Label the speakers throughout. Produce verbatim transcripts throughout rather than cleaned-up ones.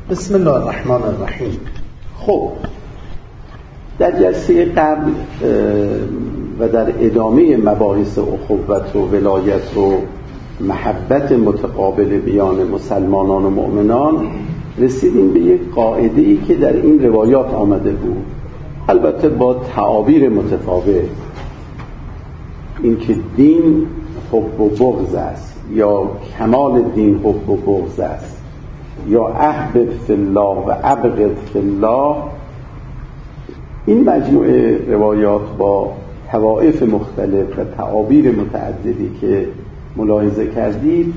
Speaker 1: بسم الله الرحمن الرحیم. خب در جلسه قبل و در ادامه مباحث اخوت و ولایت و محبت متقابل بیان مسلمانان و مؤمنان رسیدیم به یک قاعده‌ای که در این روایات آمده بود، البته با تعابیر متفاوت. این که دین حب و بغض است، یا کمال دین حب و بغض است، یا احبب فی الله و ابغض فی الله. این مجموعه روایات با طوائف مختلف و تعابیر متعددی که ملاحظه کردید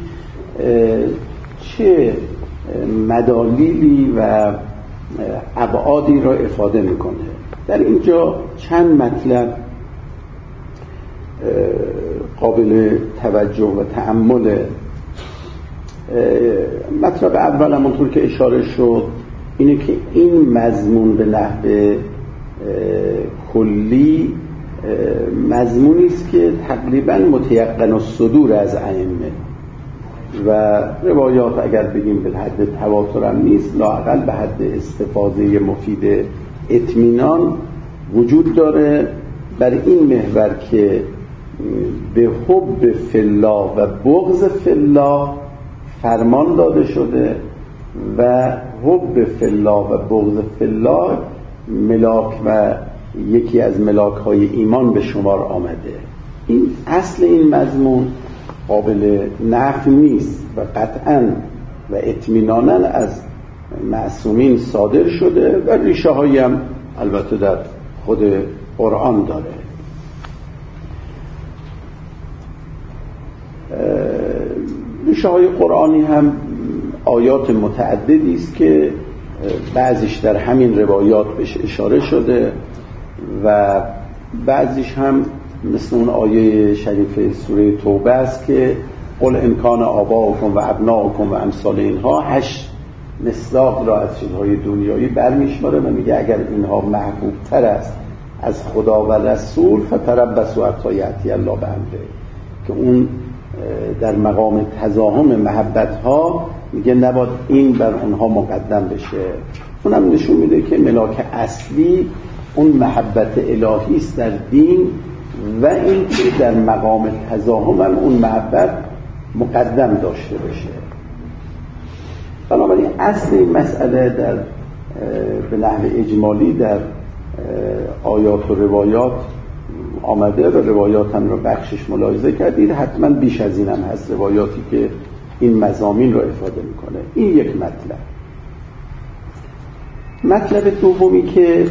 Speaker 1: چه مدالیلی و ابعادی را افاده میکنه. در اینجا چند مطلب قابل توجه و تأمل. مطلب اول همونطور که اشاره شد اینه که این مضمون به نحو کلی مضمونی است که تقریبا متیقن الصدور از ائمه و روایات اگر بگیم به حد تواتر هم نیست، لااقل به حد استفاده مفید اطمینان وجود داره بر این محور که به حب فی الله و بغض فی الله فرمان داده شده و حب فی الله و بغض فی الله ملاک و یکی از ملاک های ایمان به شمار آمده. این اصل این مضمون قابل نفی نیست و قطعاً و اطمیناناً از معصومین صادر شده و ریشه هایی هم البته در خود قرآن داره. ریشه های قرآنی هم آیات متعددی است که بعضیش در همین روایات بهش اشاره شده و بعضیش هم مثل اون آیه شریف سوره توبه است که قل امکان آباؤکم و ابناؤکم و امثال اینها هشت مصداق را از چیزهای دنیایی برمیشماره و میگه اگر اینها محبوب تر است از خدا و رسول فتربصوا حتی یأتی الله بامره، که اون در مقام تزاحم محبت ها میگه نباید این بر اونها مقدم بشه. اونم نشون میده که ملاک اصلی اون محبت الهی است در دین و این که در مقام تزاحم هم اون محبت مقدم داشته بشه. بنابراین اصل این مسئله در به نحو اجمالی در آیات و روایات آمده و روایات هم رو بخشش ملاحظه کردید. حتما بیش از این هم هست روایاتی که این مضامین رو افاده میکنه. این یک مطلب. مطلب دومی که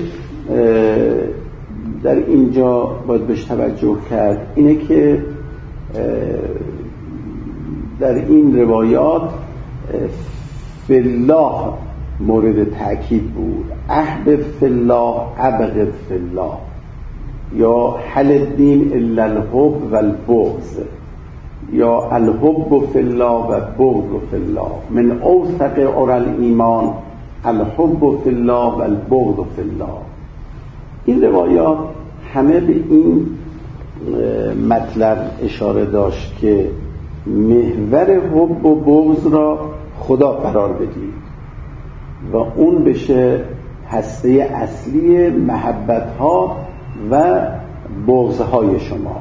Speaker 1: در اینجا باید بهش توجه کرد اینه که در این روایات فی الله مورد تأکید بود. احبب فی الله ابغض فی الله، یا حل الدین الا الحب و البغض، یا الحب فی الله و بغض فی الله، من اوثق عری الایمان الحب فی الله و البغض فی الله. این روایات همه به این مطلب اشاره داشت که محور حب و بغض را خدا قرار بدید و اون بشه هسته اصلی محبت ها و بغض های شما.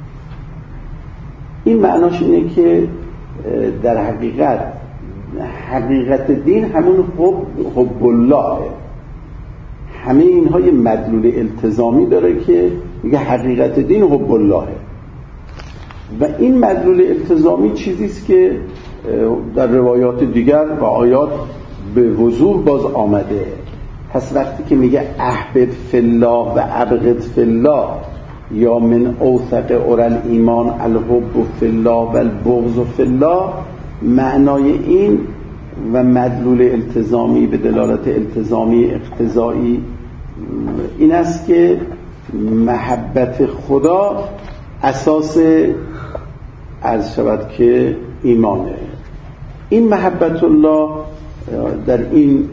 Speaker 1: این معناش اینه که در حقیقت حقیقت دین همون حب, حب الله، همه اینها یه مدلول التزامی داره که میگه حقیقت دین حب الله و این مدلول التزامی چیزیست که در روایات دیگر و آیات به وضوح باز آمده. پس وقتی که میگه احبب فی الله و ابغض فی الله، یا من اوثق عری الایمان الحب فی الله و البغض فی الله، معنای این و مدلول التزامی به دلالت التزامی اقتضایی این است که محبت خدا اساس عرض شود که ایمانه. این محبت الله در این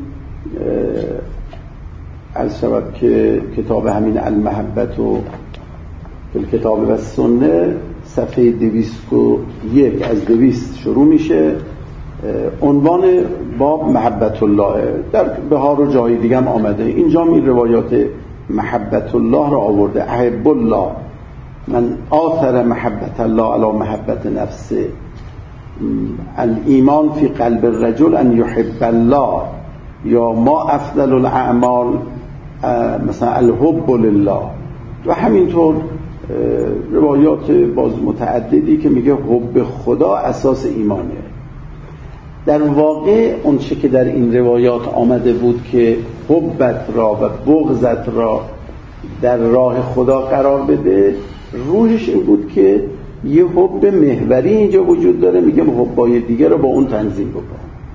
Speaker 1: عرض شود که کتاب همین المحبت و کتاب و سنه صفحه دویست و یک از دویست شروع میشه. عنوان باب محبت الله، در بهار و جای دیگه هم آمده. اینجا این روایات محبت الله را آورده. احب الله، من آثر محبت الله علی محبت نفسه. الایمان فی قلب الرجل ان یحب الله، یا ما افضل الاعمال مثلا الحب لله. و همینطور روایات باز متعددی که میگه حب خدا اساس ایمانه. در واقع اون چه که در این روایات آمده بود که حبت را و بغضت را در راه خدا قرار بده، روحش این بود که یه حب محوری اینجا وجود داره، میگم حبای دیگه رو با اون تنظیم بکن.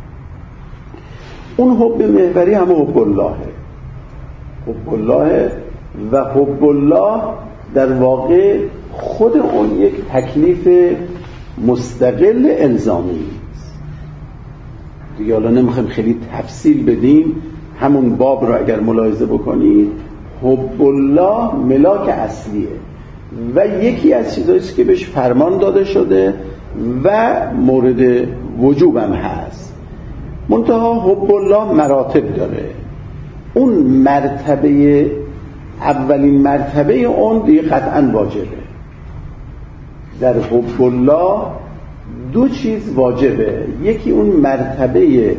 Speaker 1: اون حب محوری هم حب اللهه، حب الله. و حب الله در واقع خود اون یک تکلیف مستقل الزامی است دیگه. حالا نمیخوایم خیلی تفصیل بدیم، همون باب رو اگر ملاحظه بکنید، حب الله ملاک اصلیه و یکی از چیزایی که بهش فرمان داده شده و مورد وجوب هم هست. منتها حب الله مراتب داره. اون مرتبه، اولین مرتبه اون دیگه قطعا واجبه. در حب الله دو چیز واجبه. یکی اون مرتبه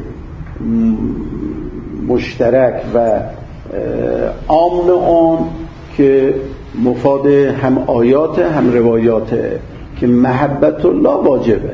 Speaker 1: مشترک و عام اون که مفاد هم آیات هم روایاته که محبت الله واجبه.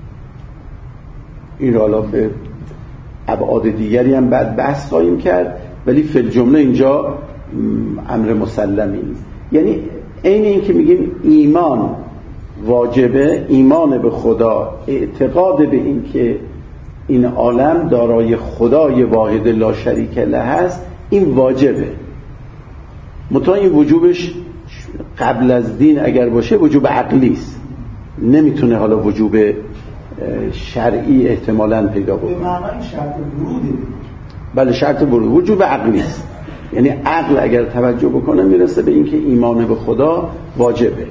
Speaker 1: این را حالا به ابعاد دیگری هم بعد بحث خواهیم کرد، ولی فی الجمله اینجا امر مسلمی است. یعنی این این که میگیم ایمان واجبه، ایمان به خدا، اعتقاد به این که این عالم دارای خدای واحد لا شریک له هست، این واجبه. مطمئن این وجوبش قبل از دین اگر باشه وجوب عقلی است، نمیتونه حالا وجوب شرعی احتمالاً پیدا بکنه. به معنای شرط وروده. بله شرط ورود، وجوب عقلی است. یعنی عقل اگر توجه بکنه میرسه به اینکه ایمان به خدا واجبه.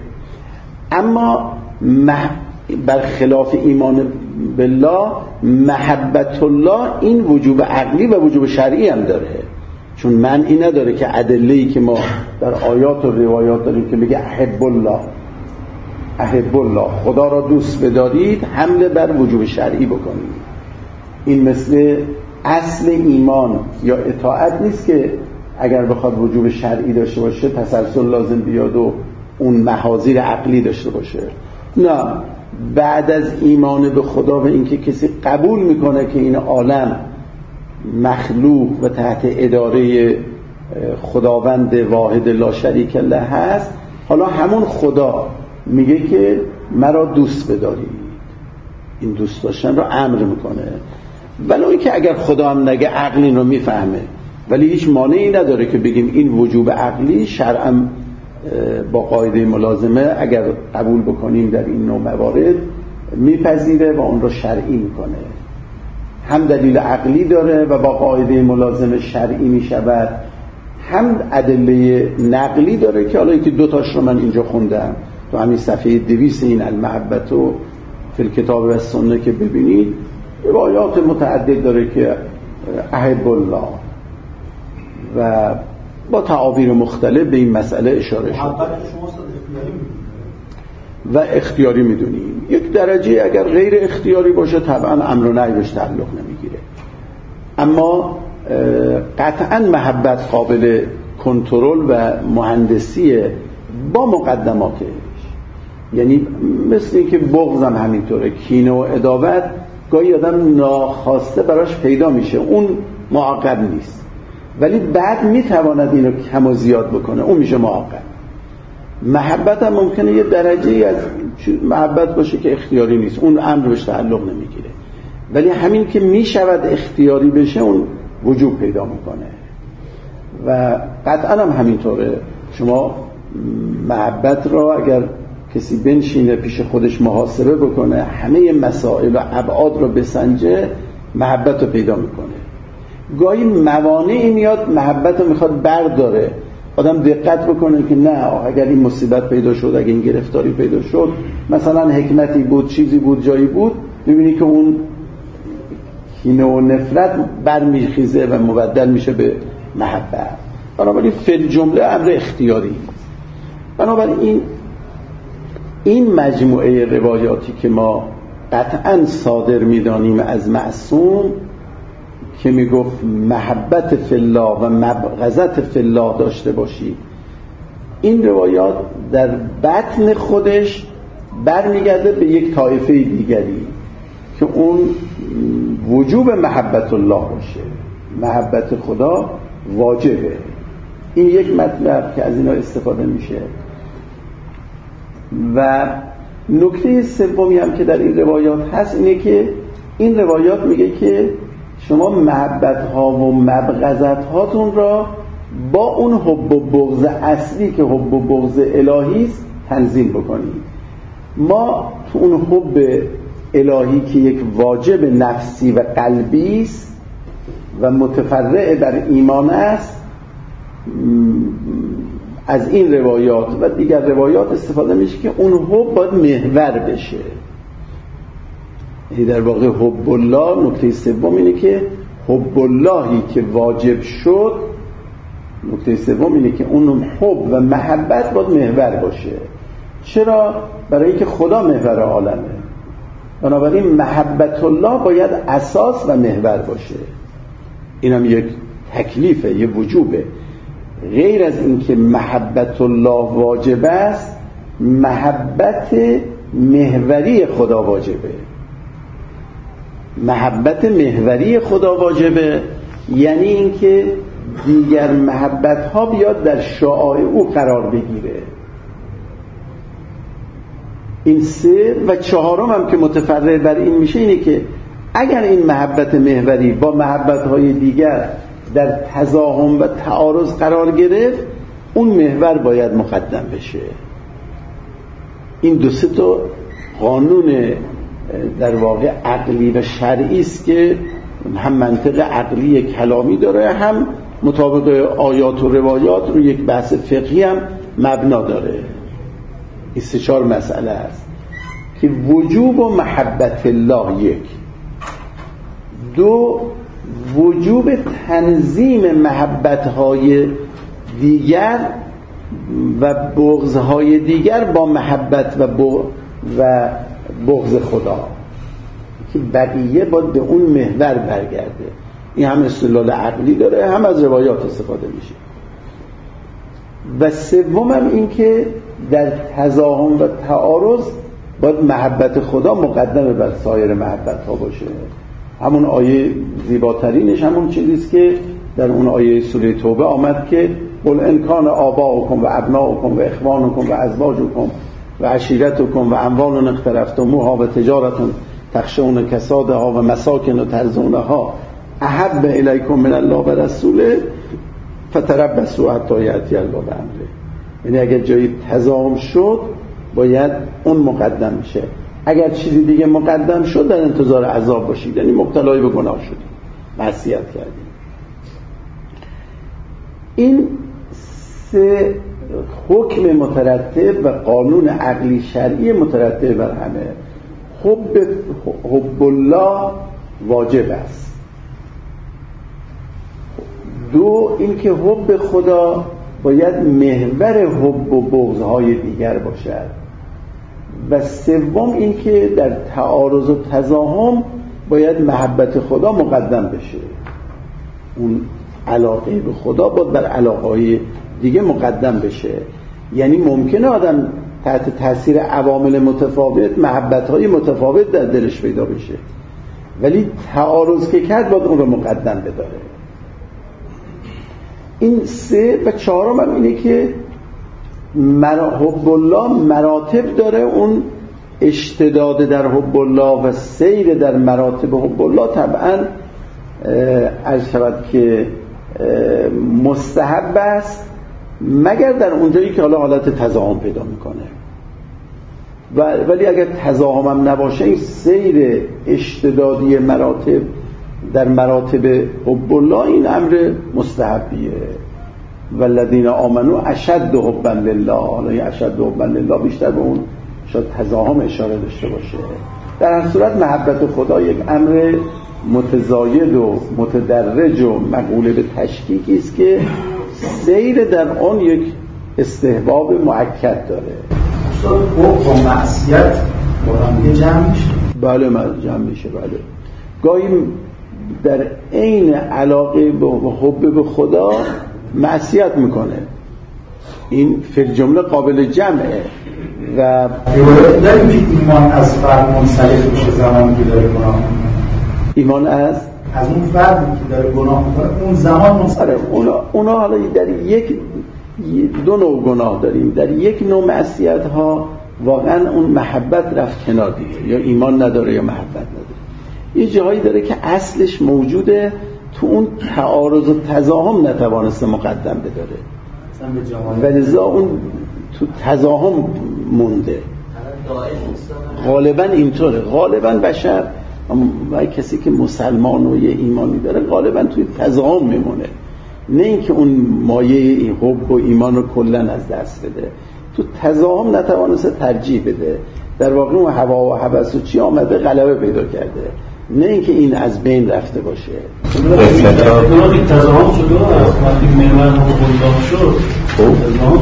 Speaker 1: اما مح... برخلاف ایمان بالله، محبت الله این وجوب عقلی و وجوب شرعی هم داره، چون معنی نداره که ادله‌ای که ما در آیات و روایات داریم که میگه احب الله، احب الله، خدا را دوست بدارید، حمله بر وجوب شرعی بکنید. این مثل اصل ایمان یا اطاعت نیست که اگر بخواد وجوب شرعی داشته باشه تسلسل لازم بیاد و اون محاذیر عقلی داشته باشه. نه، بعد از ایمان به خدا و اینکه کسی قبول میکنه که این عالم مخلوق و تحت اداره خداوند واحد لا شریک له هست، حالا همون خدا میگه که مرا دوست بدارید. این دوست داشتن رو امر میکنه. ولو اینکه اگر خدا هم نگه عقل این رو میفهمه، ولی هیچ مانعی نداره که بگیم این وجوب عقلی شرعاً با قاعده ملازمه اگر قبول بکنیم در این نوع موارد میپذیره و اون رو شرعی میکنه. هم دلیل عقلی داره و با قاعده ملازمه شرعی میشود، هم ادله نقلی داره که حالا یکی دو تاش رو من اینجا خوندم تو همین صفحه دویست این المحبت و فی الکتاب و سنت که ببینید روایات متعدد داره که احب الله و با تعابیر مختلف به این مسئله اشاره شده و اختیاری میدونیم. یک درجه اگر غیر اختیاری باشه طبعا امر و نهی بهش تعلق نمیگیره، اما قطعا محبت قابل کنترل و مهندسیه با مقدماتش. یعنی مثل این که بغض هم همینطوره، کینه و عداوت گاهی آدم ناخواسته براش پیدا میشه، اون معاقب نیست، ولی بعد میتواند اینو کم و زیاد بکنه، اون میشه معاقب. محبت هم ممکنه یه درجه از محبت باشه که اختیاری نیست، اون امر بهش تعلق نمیگیره، ولی همین که میشود اختیاری بشه اون وجوب پیدا میکنه. و قطعا هم همینطوره. شما محبت را اگر کسی بنشینه پیش خودش محاسبه بکنه، همه مسائل و ابعاد رو بسنجه، محبت رو پیدا میکنه. گاهی موانعی میاد محبت رو میخواد برداره، آدم دقت بکنه که نه اگر این مصیبت پیدا شد، اگر این گرفتاری پیدا شد، مثلا حکمتی بود، چیزی بود، جایی بود، میبینی که اون کینه و نفرت برمیخیزه و مبدل میشه به محبت. بنابراین فی جمله امر اختیاری. بنابراین این مجموعه روایاتی که ما قطعا صادر میدانیم از معصوم که میگفت محبت فی الله و مبغضت فی الله داشته باشی، این روایات در بطن خودش برمیگرده به یک طایفه دیگری که اون وجوب محبت الله باشه، محبت خدا واجبه. این یک مطلب که از اینا استفاده میشه. و نکته سومی هم که در این روایات هست اینه که این روایات میگه که شما محبت ها و مبغضت هاتون را با اون حب و بغض اصلی که حب و بغض الهی است تنظیم بکنید. ما تو اون حب الهی که یک واجب نفسی و قلبی است و متفرع بر ایمان است، از این روایات و دیگر روایات استفاده میشه که اون حب باید محور بشه. یعنی در واقع حب الله، نکته سوم اینه که حب اللهی که واجب شد، نکته سوم اینه که اون حب و محبت باید محور باشه. چرا؟ برای اینکه خدا محور عالمه. بنابراین محبت الله باید اساس و محور باشه. اینم یک تکلیفه، یک وجوبه. غیر از اینکه محبت الله واجب است، محبت محوری خدا واجبه. محبت محوری خدا واجبه یعنی اینکه دیگر محبت ها بیاد در شعاع او قرار بگیره. این سه و چهارم هم که متفرع بر این میشه اینه که اگر این محبت محوری با محبت های دیگر در تزاحم و تعارض قرار گرفت، اون محور باید مقدم بشه. این دو سه تا قانون در واقع عقلی و شرعی است که هم منطق عقلی کلامی داره، هم مطابق آیات و روایات رو یک بحث فقهی هم مبنا داره. این سه چهار مسئله است که وجوب و محبت الله یک، دو وجوب تنظیم محبت‌های دیگر و بغض‌های دیگر با محبت و و بغض خدا که بقیه باید به اون محور برگرده. این هم استدلال عقلی داره، هم از روایات استفاده میشه. و سوم هم این که در تزاحم و تعارض باید محبت خدا مقدم بر سایر محبت ها باشه. همون آیه زیباترینش همون چیزیست که در اون آیه سوره توبه آمد که قل ان کان آباؤکم و ابناؤکم و اخوانکم و ازواجکم و عشیرتکم و اموال اقترفتموها و تجارت تخشون کسادها و مساکن ترضونها احب الیکم من الله و رسوله فتربصوا حتی یأتی الله بامره. یعنی اگر جایی تزاحم شد باید اون مقدم میشه. اگر چیزی دیگه مقدم شد در انتظار عذاب باشید، یعنی مبتلای به گناه شدید، معصیت کردید. این سه حکم مترتب و قانون عقلی شرعی مترتب بر همه. حب حب الله واجب است. دو اینکه حب خدا باید محور حب و بغض‌های دیگر باشد. و سوم اینکه در تعارض و تزاحم باید محبت خدا مقدم بشه. اون علاقه به خدا باید بر علاقه‌های دیگه مقدم بشه. یعنی ممکنه آدم تحت تاثیر عوامل متفاوت محبت‌های متفاوت در دلش پیدا بشه، ولی تعارض که کرد باید اون رو مقدم بداره. این سه و چهارم هم اینه که حب الله مراتب داره. اون اشتداد در حب الله و سیر در مراتب حب الله طبعا عرض شود که مستحب است، مگر در اونجایی که حالا حالت تزاحم پیدا میکنه. ولی اگر تزاحم هم نباشه، این سیر اشتدادی مراتب در مراتب حب الله این امر مستحبیه. والذین آمنوا اشد حبا لله. حالا این اشد حبا لله بیشتر به اون شاید تزاحم اشاره داشته باشه. در هر صورت محبت خدا یک امر متزاید و متدرج و مقوله به تشکیکی است که سیر در آن یک استحباب مؤکد داره.
Speaker 2: اصلا با معصیت با هم جمع میشه؟
Speaker 1: بله جمع میشه. بله گاهی در عین علاقه به حب به خدا معصیت میکنه، این فی الجمله قابل جمعه. و
Speaker 2: روایت داریم که ایمان از فرد منسلخ میشه زمانی که داره گناه میکنه.
Speaker 1: ایمان از
Speaker 2: از اون فردی که داره گناه میکنه اون زمان منسلخ.
Speaker 1: اونا اونا حالا در یک دو نوع گناه داریم. در یک نوع معصیت ها واقعا اون محبت رفت کنار دیگه، یا ایمان نداره یا محبت نداره. یه جایی داره که اصلش موجوده، تو اون تعارض و تزاهم نتوانسته مقدم بداره و لذا اون تو تزاهم مونده. غالبا اینطوره. غالبا بشر و کسی که مسلمان و یه ایمانی داره غالبا توی تزاهم میمونه، نه اینکه اون مایه حب و ایمان رو کلن از دست بده. تو تزاهم نتوانسته ترجیح بده. در واقع اون هوا و هوس و چی آمده غلبه پیدا کرده، نه اینکه این از بین رفته باشه.
Speaker 2: این تزاهم شده وقتی محور هم خوددار شد تزاهم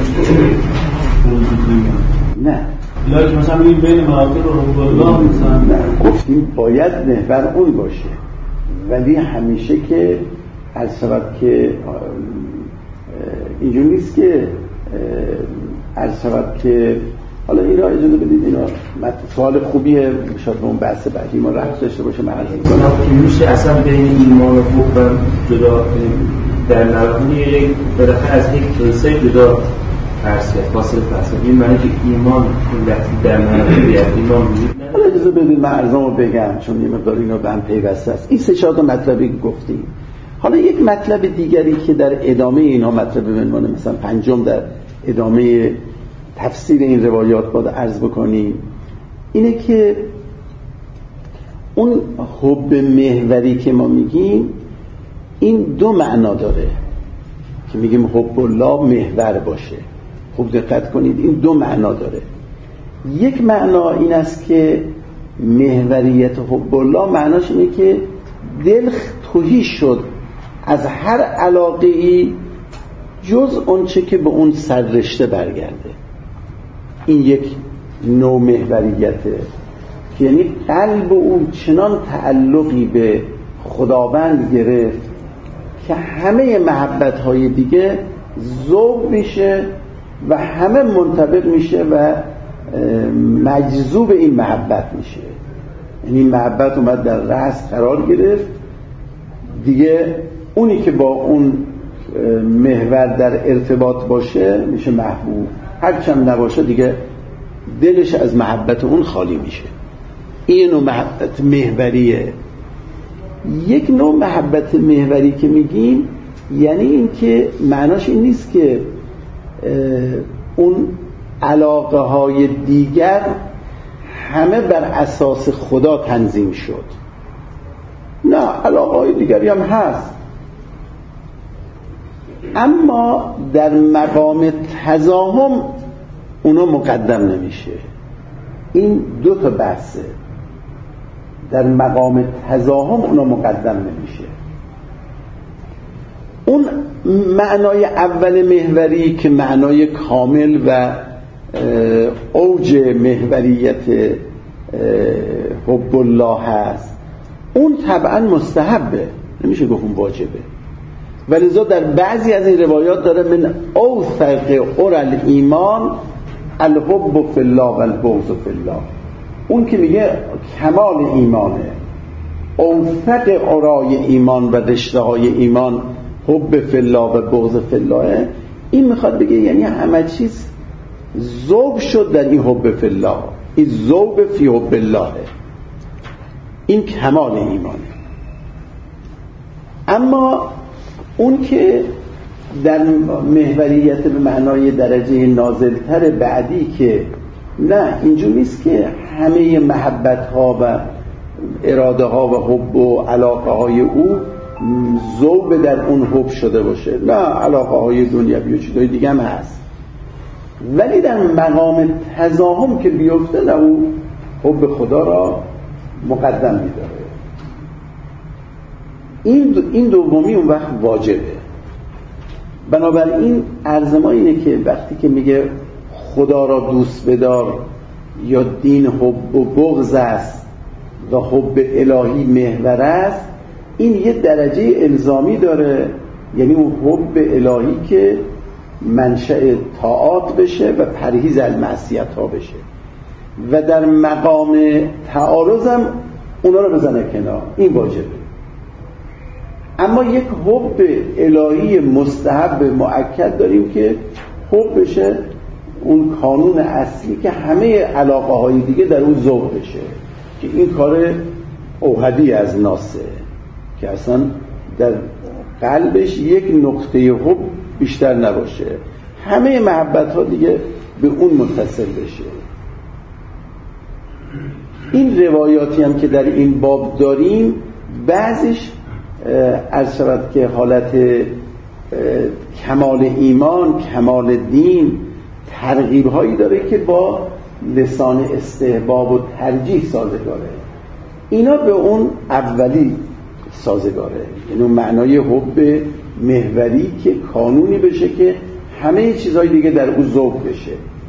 Speaker 1: نه
Speaker 2: لکه مثلا این بین مراکب رو خوددار مثلا
Speaker 1: نه گفتیم باید محور اون باشه، ولی همیشه که از سبب که اینجور نیست که از سبب که حالا اینا اجازه بدید، اینا سوال خوبیه، شاید به اون بحث بعدی ما رفت داشته باشه. من عرض می‌کنم
Speaker 3: میشه اصلا بین ایمان و حب جدا در مراحل یک بالاخره از یک کیسه جدا فرض کرد، فاصله فرض کرد. این معنی که ایمان وقتی در مراحل ایمان وجود نداره.
Speaker 1: حالا اجازه بدید من عرضمو بگم چون یه مقدار اینا به هم پیوسته است. این سه چهار تا مطلبی گفتیم. حالا یک مطلب دیگری که در ادامه اینها مطلب بمونه، مثلا پنجم در ادامه تفسیر این روایات باید عرض بکنیم، اینه که اون حب محوری که ما میگیم این دو معنا داره که میگیم حب الله محور باشه. خوب دقت کنید، این دو معنا داره. یک معنا این است که محوریت حب الله معناش اینه که دل تهی شد از هر علاقه ای جز اون چه که به اون سررشته برگرده. این یک نوع محوریته که یعنی قلب اون چنان تعلقی به خداوند گرفت که همه محبت‌های دیگه ذوب میشه و همه منطبق میشه و مجذوب این محبت میشه. یعنی این محبت اومد در رأس قرار گرفت دیگه، اونی که با اون محور در ارتباط باشه میشه محبوب، هرچند نباشه دیگه دلش از محبت اون خالی میشه. این نوع محبت محوریه. یک نوع محبت محوری که میگیم یعنی این که معناش این نیست که اون علاقه های دیگر همه بر اساس خدا تنظیم شد. نه، علاقه های دیگری هم هست، اما در مقام تزاهم اونا مقدم نمیشه. این دو تا بحثه. در مقام تزاهم اونا مقدم نمیشه. اون معنای اول محوری که معنای کامل و اوج محوریت حب الله هست، اون طبعا مستحبه، نمیشه گفت اون واجبه. ولذا در بعضی از این روایات داره من اوثق اور الایمان الحب فی الله و البغض فی الله. اون که میگه کمال ایمانه، اوثق اورای ایمان و رشته های ایمان حب فی الله و بغض فی الله، این میخواد بگه یعنی همه چیز ذوب شد در این حب فی الله، این ذوب فی حب الله، این کمال ایمانه. اما اون که در محوریت به معنای درجه نازلتر بعدی که نه، اینجور نیست که همه محبت ها و اراده ها و حب و علاقه های او ذوب در اون حب شده باشه. نه، علاقه های دنیوی و چیزهای دیگه هم هست، ولی در مقام تزاهم که بیفته نه، او حب خدا را مقدم میداره. این دو این دومی اون وقت واجبه. بنابراین عرض ما اینه که وقتی که میگه خدا را دوست بدار یا دین حب و بغض است و حب الهی محور است، این یه درجه الزامی داره، یعنی اون حب الهی که منشأ طاعات بشه و پرهیز از معصیت ها بشه و در مقام تعارض هم اونا رو بزنه کنار، این واجبه. اما یک حب الهی مستحب مؤکد داریم که حب بشه اون قانون اصلی که همه علاقه های دیگه در اون ذوق بشه، که این کار اوحدی از ناسه که اصلا در قلبش یک نقطه حب بیشتر نباشه، همه محبت ها دیگه به اون متصل بشه. این روایاتی هم که در این باب داریم بعضیش عرض شود که حالت کمال ایمان، کمال دین، ترغیب هایی داره که با لسان استحباب و ترجیح سازگاره. اینا به اون اولی سازگاره، یعنی اون معنای حب محوری که قانونی بشه که همه چیزهای دیگه در اون ذوق بشه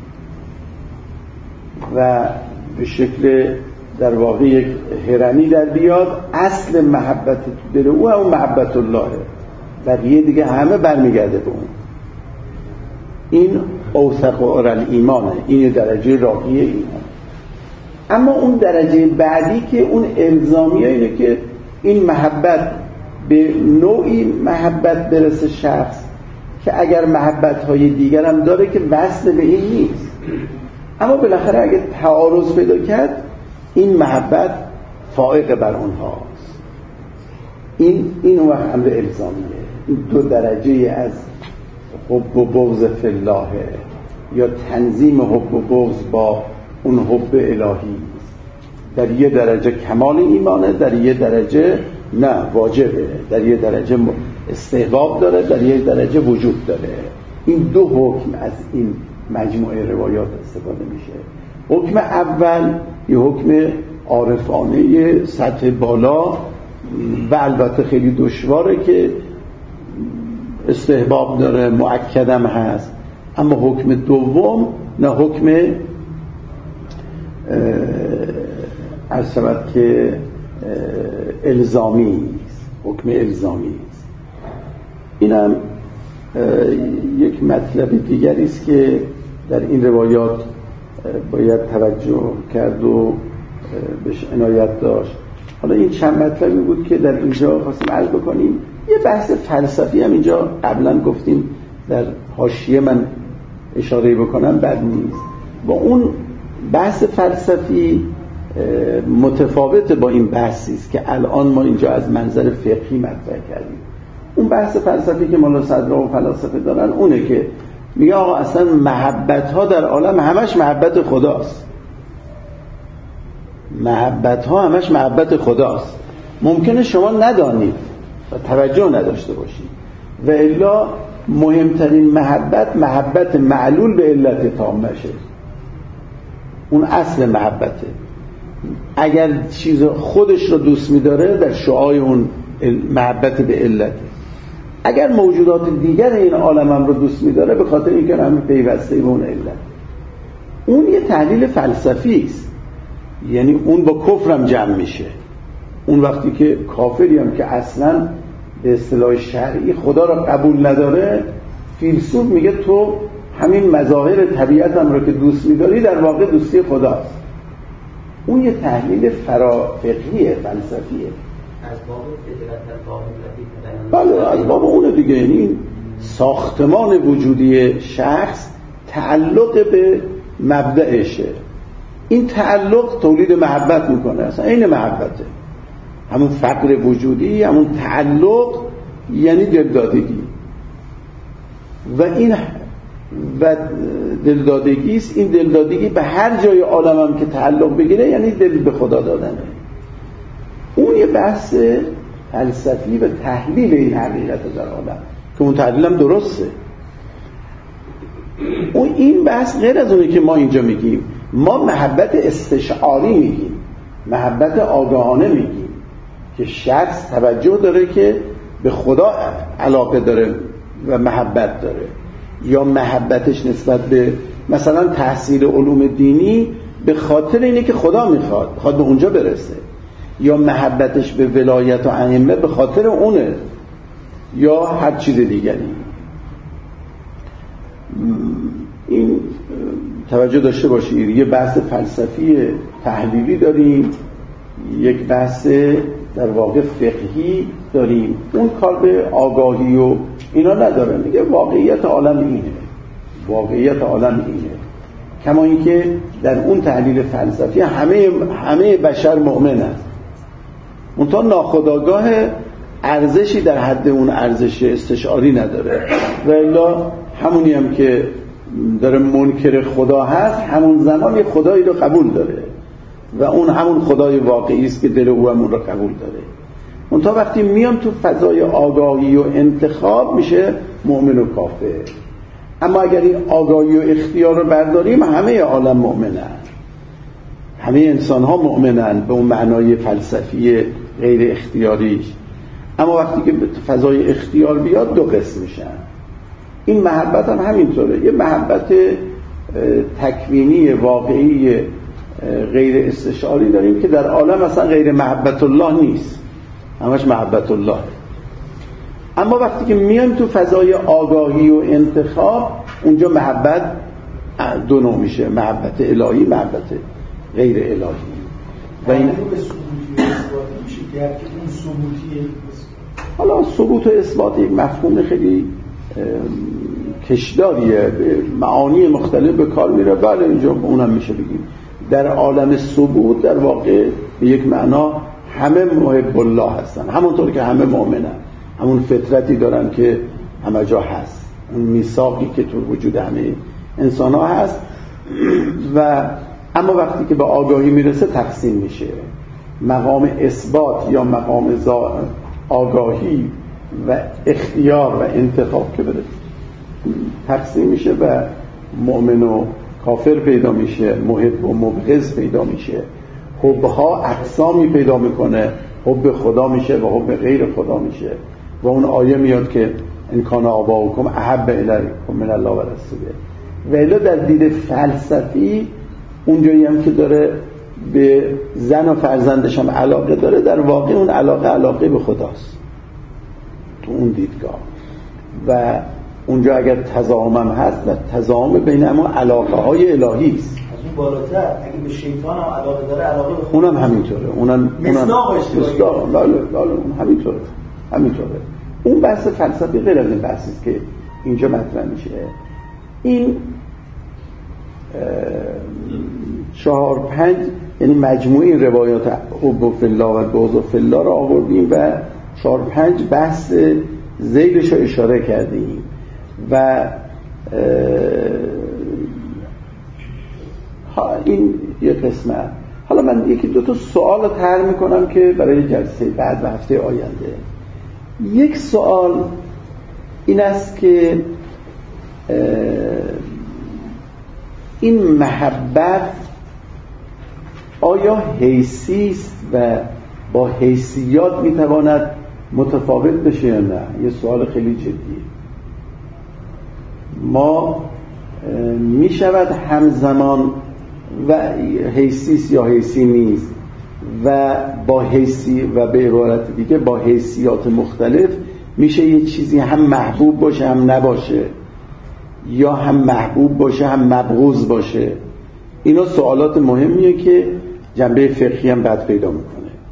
Speaker 1: و به شکل در واقع یک هرمی در بیاد. اصل محبت تو دل او اون محبت اللهه، بقیه دیگه همه برمیگرده به اون. این اوثق و ارل ایمانه، این درجه راقیه ایمان. اما اون درجه بعدی که اون الزامیه اینه که این محبت به نوعی محبت برسه شخص که اگر محبت‌های دیگر هم داره که وصل به این نیست، اما بالاخره اگه تعارض پیدا کرد این محبت فائق بر اونهاست. این این وقت امر الزامیه. این دو درجه از حب و بغض فی الله یا تنظیم حب و بغض با اون حب الهی در یه درجه کمال ایمانه، در یه درجه نه واجبه، در یه درجه استحباب داره، در یه درجه وجود داره. این دو حکم از این مجموعه روایات استفاده میشه. حکم اول یه حکم عارفانه سطح بالا و البته خیلی دشواره که استحباب داره، مؤکدم هست. اما حکم دوم نه، حکم عرض شود که الزامی است، حکم الزامی است. اینم یک مطلب دیگری است که در این روایات باید توجه کرد و بهش عنایت داشت. حالا این چند مطلبی بود که در اینجا خواستیم عرض بکنیم. یه بحث فلسفی هم اینجا قبلا گفتیم در حاشیه من اشاره بکنم بد نیست. با اون بحث فلسفی متفاوت با این بحثی است که الان ما اینجا از منظر فقهی مطرح کردیم. اون بحث فلسفی که مولا صدرا و فلاسفه دارن اونه که میگه آقا اصلا محبت ها در عالم همش محبت خداست، محبت ها همش محبت خداست. ممکنه شما ندانید و توجه نداشته باشید و الا مهمترین محبت محبت معلول به علت تامه شه، اون اصل محبته. اگر چیز خودش رو دوست می‌داره در شعاع اون محبت به علته. اگر موجودات دیگر این عالم هم رو دوست می‌داره به خاطر اینکه همین پیوسته به اون علت. اون یه تحلیل فلسفی است، یعنی اون با کفرم جمع میشه. اون وقتی که کافری هم که اصلاً به اصطلاح شرعی خدا را قبول نداره، فیلسوف میگه تو همین مظاهر طبیعت هم رو که دوست می‌داری در واقع دوستی خداست. اون یه تحلیل فرافقهیه، فلسفیه.
Speaker 4: از باب فطرت
Speaker 1: بله از باب اونه دیگه. یعنی ساختمان وجودی شخص تعلق به مبدأشه. این تعلق تولید محبت میکنه، اصلا این محبته، همون فقر وجودی، همون تعلق یعنی دلدادگی و این و دلدادگی است. این دلدادگی به هر جای عالم هم که تعلق بگیره یعنی دل به خدا دادنه. اون یه بحث فلسفی و تحلیل این حقیقت در عالم که اون تحلیل هم درسته. اون این بحث غیر از اونه که ما اینجا میگیم. ما محبت استشعاری میگیم، محبت آگاهانه میگیم. که شخص توجه داره که به خدا علاقه داره و محبت داره، یا محبتش نسبت به مثلا تحصیل علوم دینی به خاطر اینه که خدا میخواد میخواد به اونجا برسه، یا محبتش به ولایت و ائمه به خاطر اونه، یا هر چیز دیگری. این توجه داشته باشید، یه بحث فلسفی تحلیلی داریم، یک بحث در واقع فقهی داریم. اون کار به آگاهی و اینا نداره، میگه واقعیت عالم اینه، واقعیت عالم اینه. کما اینکه در اون تحلیل فلسفی همه همه بشر مؤمن است، منتها ناخودآگاه ارزشی در حد اون ارزش استشعاری نداره، و الا همونی هم که داره منکر خدا هست همون زمان یه خدایی رو قبول داره و اون همون خدای واقعی است که دل او همون رو قبول داره. منتها وقتی میان تو فضای آگاهی و انتخاب میشه مؤمن و کافر. اما اگر این آگاهی و اختیار رو برداریم همه عالم مؤمنن، همه انسان ها مؤمنن به اون معنای فلسفی غیر اختیاریش. اما وقتی که به فضای اختیار بیاد دو قسم میشن. این محبت هم همینطوره، یه محبت تکوینی واقعی غیر استشعاری داریم که در عالم اصلا غیر محبت الله نیست، همش محبت الله. اما وقتی که میایم تو فضای آگاهی و انتخاب، اونجا محبت دو نوع میشه، محبت الهی، محبت غیر الهی. و این حالا ثبوت و اثبات یک مفهوم خیلی کشداریه، معانی مختلف به کار میره. بله اینجا اونم میشه بگیم در عالم ثبوت در واقع به یک معنا همه محب الله هستن، همونطور که همه مؤمنن، همون فطرتی دارن که همه جا هست، اون میثاقی که تو وجود همه انسان ها هست. و اما وقتی که به آگاهی میرسه تقسیم میشه، مقام اثبات یا مقام آگاهی و اختیار و انتخاب که بره تقسیم میشه و مؤمن و کافر پیدا میشه، محب و مبغض پیدا میشه، حبها اقسامی پیدا میکنه، حب خدا میشه و حب غیر خدا میشه. و اون آیه میاد که ان کان آباؤکم احب الیکم من الله و رسوله. و الا در دید فلسفی اونجایی هم که داره به زن و فرزندش هم علاقه داره، در واقع اون علاقه علاقه به خداست تو اون دیدگاه. و اونجا اگر تضامن هم هست و تضامن بین اما علاقه های الهی است.
Speaker 5: از اون بالاتر اگه به شیطان هم علاقه داره علاقه به خدا،
Speaker 1: اونم همینطوره، اونم
Speaker 5: مصداقش
Speaker 1: مصداق لاله لاله اون همینطوره همینطوره. اون بحث فلسفی غیر از این بحثی است که اینجا مطرح میشه. این چهار پنج یعنی مجموعی روایات حب فی الله و بغض فی الله را آوردیم و چهار پنج بحث ذیلش رو اشاره کردیم. و این یه قسمت. حالا من یکی دو تا سوال رو طرح میکنم که برای جلسه بعد و هفته آینده. یک سوال این است که این محبت آیا حیثی است و با حیثیات میتواند متفاوت بشه یا نه؟ یه سوال خیلی جدیه. ما میشود همزمان و حیثیست یا حیثی نیست و با حیثی و به عبارت دیگه با حیثیات مختلف میشه یه چیزی هم محبوب باشه هم نباشه، یا هم محبوب باشه هم مبغوض باشه. اینا سوالات مهمیه که جنبه فقهی هم بعد پیدا میکنه.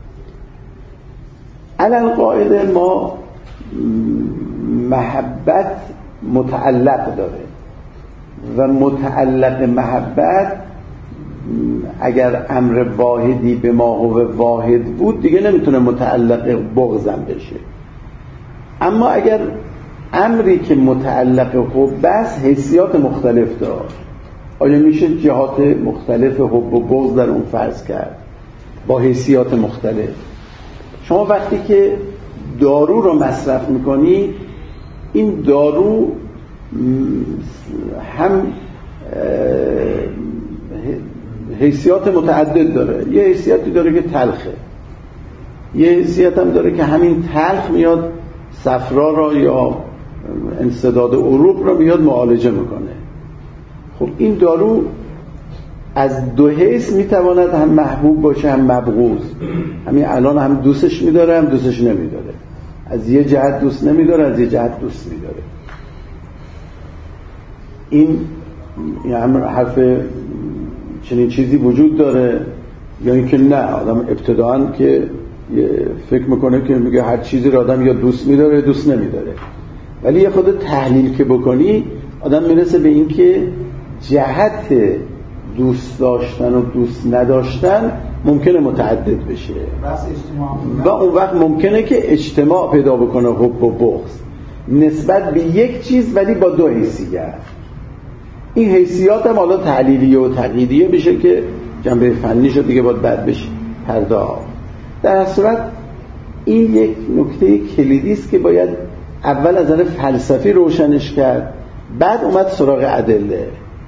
Speaker 1: علل قاعده ما محبت متعلق داره و متعلق محبت اگر امر واحدی به ما هو واحد بود دیگه نمیتونه متعلق بغضم بشه. اما اگر امری که متعلق حب است حیثیات مختلف داشت، آیا میشه جهات مختلف حب و بغض در اون فرض کرد با حیثیات مختلف؟ شما وقتی که دارو رو مصرف میکنی، این دارو هم حیثیات متعدد داره. یه حیثیاتی داره که تلخه، یه حیثیت هم داره که همین تلخ میاد صفرا را یا انسداد عروق را میاد معالجه میکنه. خب این دارو از دو حیث میتواند هم محبوب باشه هم مبغوض. همین الان هم دوستش میداره هم دوستش نمیداره، از یه جهت دوست نمیداره از یه جهت دوست میداره. این یعنی حرف چنین چیزی وجود داره یا اینکه نه آدم ابتداعاً که فکر میکنه که میگه هر چیزی رو آدم یا دوست میداره یا دوست نمیداره، ولی یه خود تحلیل که بکنی آدم میرسه به این که جهت دوست داشتن و دوست نداشتن ممکنه متعدد بشه و اون وقت ممکنه که اجتماع پیدا بکنه حب و بغض نسبت به یک چیز ولی با دو حیثیت. این حیثیات هم حالا تعلیلیه و تقییدیه بشه که جنبه فنی شد دیگه باید بعد بشه پرداخت. در صورت این یک نکته کلیدی است که باید اول از نظر فلسفی روشنش کرد، بعد اومد سراغ ادله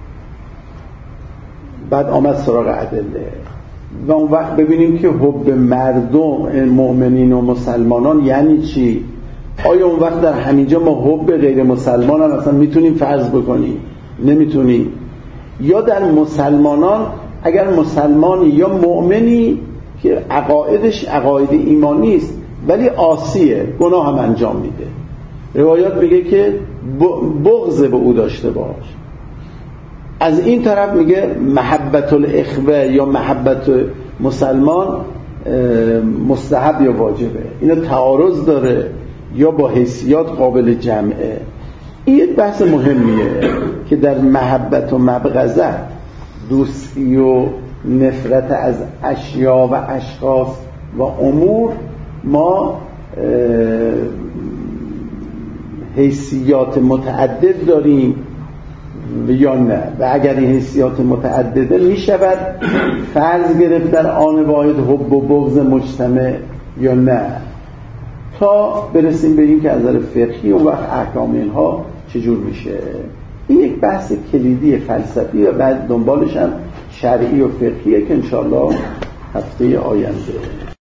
Speaker 1: بعد آمد سراغ ادله و اون وقت ببینیم که حب مردم مؤمنین و مسلمانان یعنی چی. آیا اون وقت در همینجا ما حب غیر مسلمان هم مثلا میتونیم فرض بکنیم؟ نمیتونیم. یا در مسلمانان اگر مسلمانی یا مؤمنی که عقایدش عقاید ایمانی است ولی عاصیه، گناه هم انجام میده، روایات میگه که بغض به او داشته باش. از این طرف میگه محبت الاخوه یا محبت مسلمان مستحب یا واجبه. اینا تعارض داره یا با حیثیات قابل جمعه. این یک بحث مهمیه که در محبت و مبغضه، دوستی و نفرت از اشیا و اشخاص و امور ما حیثیات متعدد داریم یا نه، و اگر این حیثیات متعدده می شود فرض گرفت در آن واحد حب و بغض مجتمع یا نه، تا برسیم به این که از نظر فقهی اون وقت احکام اینها چجور میشه. این یک بحث کلیدی فلسفی و بعد دنبالش هم شرعی و فقهیه که انشاءالله هفته آینده